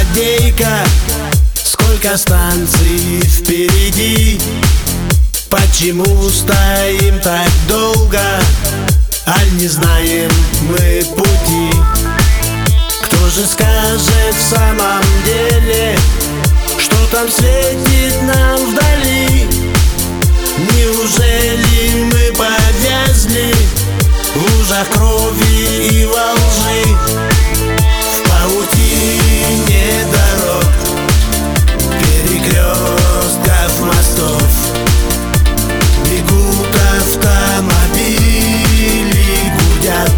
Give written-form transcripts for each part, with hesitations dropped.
холодейка, сколько станций впереди. Почему стоим так долго, аль не знаем мы пути? Кто же скажет в самом деле, что там светит нам вдали? Неужели мы повязли в лужах крови и во лжи? В паутине дорог, перекрестков, мостов бегут автомобили, гудят.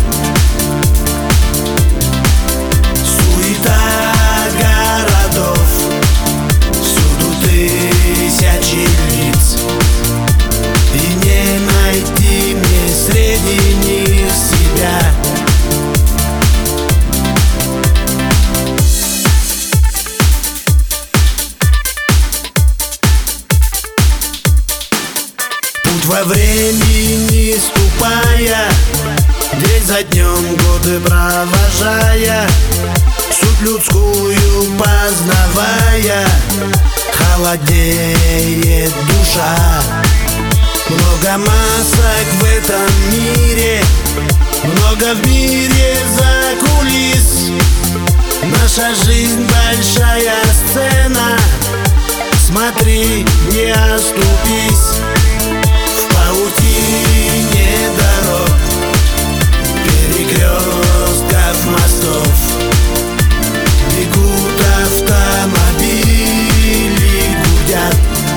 Суета городов, всюду тысячи лиц, и не найти мне среди них себя. Путь во времени ступая, день за днем годы провожая, суть людскую познавая, холодеет душа. Много масок в этом мире, много в мире за кулис. Наша жизнь большая сцена, смотри, не оступись. В паутине дорог, перекрестков, мостов бегут автомобили, гудят.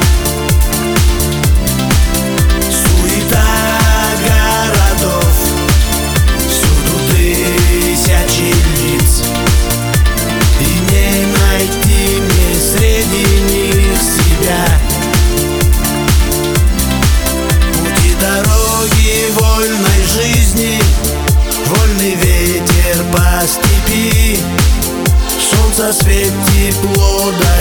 Суета городов, всюду тысячи лиц, и не найти мне среди них себя. Пути дороги вольной жизни, вольный ветер по степи, солнце свет, тепло.